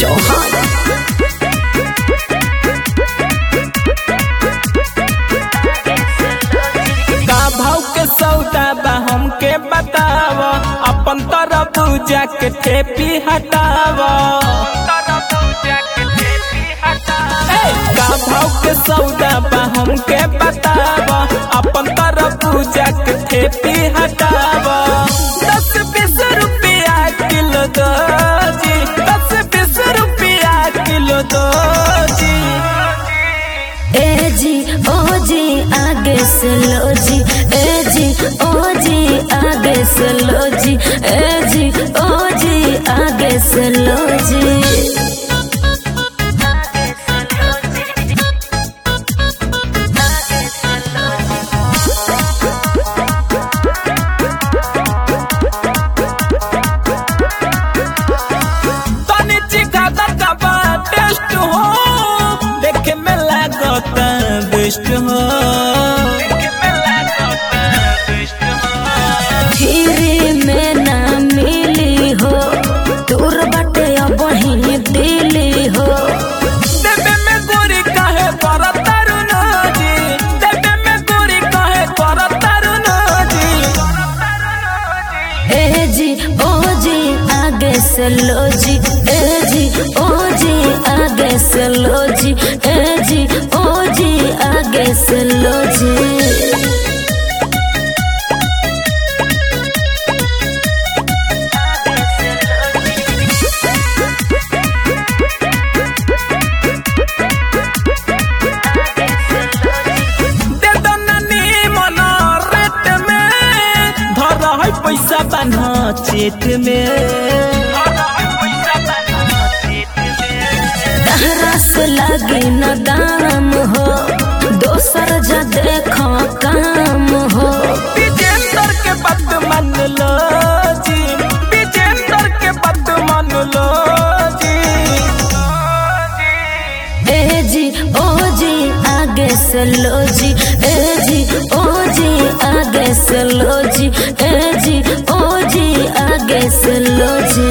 चौहान। का भाव के सौदा बा हमके बताव, अपन तरफ जाके ठेपी हटाव। का भाव के सौदा बा हमके बताव, अपन तरफ जाके ठेपी हटाव। 10-20 रुपया किलो दो जी, 10-20 रुपया किलो दो जी। ए जी ओ जी आगे से लो जी, ए जी ओ जी आगे से लो जी, ए जी ओ जी आगे से लो जी। टेस्ट हो देखे में लागता बेस्ट हो, फ्री में ना मिली हो, दूर बटे अब ही दिली हो। देवे में गोरी काहे कर तरुण जी, देवे में गोरी काहे कर तरुण जी। ए जी ओ जी आगे से लो जी, ए जी ओ जी आगे से लो जी, ए जी ओ जी आगे से लो जी। पैसा बना चेत में, तहरा से लगी न दाम हो, दोसर जा देखो काम हो। विजेंद्र के बात मान लो जी, विजेंद्र के बात मान लो जी। ए जी ओ जी आगे से लो जी, ए जी ओ जी आगे से लो जी, ए जी ओ जी आगे से लो जी।